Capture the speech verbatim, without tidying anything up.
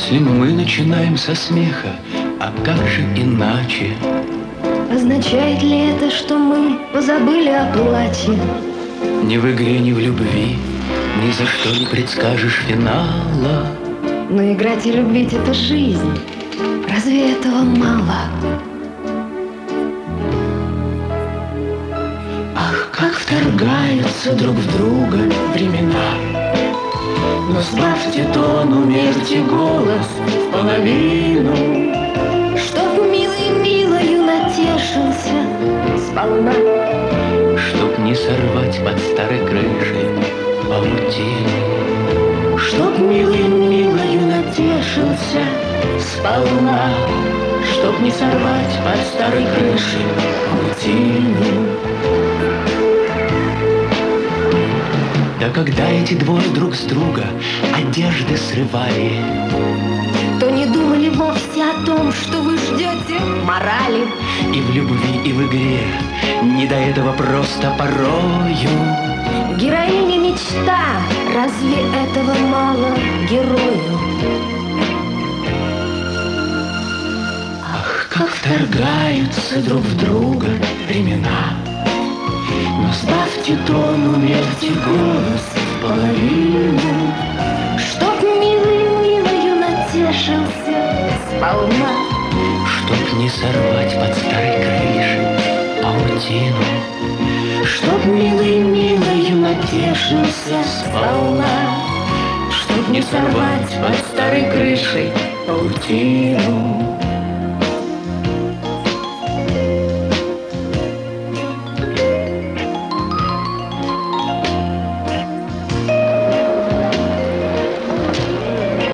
Если мы начинаем со смеха, а как же иначе? Означает ли это, что мы позабыли о плаче? Ни в игре, ни в любви ни за что не предскажешь финала. Но играть и любить — это жизнь. Разве этого мало? Ах, как вторгаются друг в друга времена. Но сбавьте тон, умерьте голос в половину, чтоб милый милою натешился сполна, чтоб не сорвать под старой крышей паутину, чтоб милый милою натешился сполна, чтоб не сорвать под старой крышей паутину. Да когда эти двое друг с друга одежды срывали, то не думали вовсе о том, что вы ждете морали. И в любви, и в игре не до этого просто порою. Героиня мечта, разве этого мало герою? Ах, как вторгаются друг в друга времена. Но сбавьте тон, умерьте голос в половину, чтоб милый милою натешился сполна, чтоб не сорвать под старой крышей паутину, чтоб милый милою натешился сполна, чтоб не сорвать под старой крышей паутину.